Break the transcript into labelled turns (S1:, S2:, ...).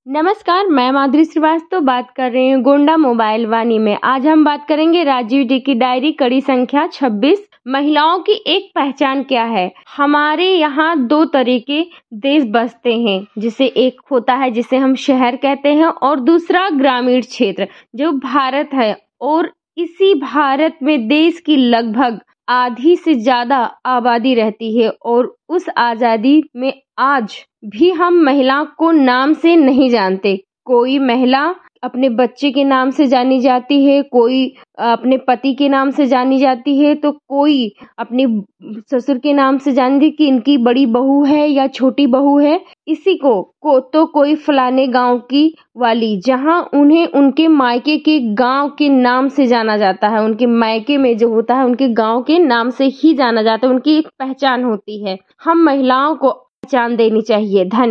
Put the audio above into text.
S1: नमस्कार, मैं माधुरी श्रीवास्तव बात कर रही हूँ गोंडा मोबाइल वाणी में। आज हम बात करेंगे राजीव डी की डायरी कड़ी संख्या 26। महिलाओं की एक पहचान क्या है। हमारे यहाँ दो तरह के देश बसते हैं, जिसे एक होता है जिसे हम शहर कहते हैं और दूसरा ग्रामीण क्षेत्र जो भारत है। और इसी भारत में देश की लगभग आधी से ज्यादा आबादी रहती है और उस आजादी में आज भी हम महिला को नाम से नहीं जानते। कोई महिला अपने बच्चे के नाम से जानी जाती है, कोई अपने पति के नाम से जानी जाती है, तो कोई अपने ससुर के नाम से जानती कि इनकी बड़ी बहू है या छोटी बहू है। इसी को तो कोई फलाने गांव की वाली, जहां उन्हें उनके मायके के गांव के नाम से जाना जाता है। उनके मायके में जो होता है उनके गांव के नाम से ही जाना जाता है, उनकी एक पहचान होती है। हम महिलाओं को पहचान देनी चाहिए। धन्यवाद।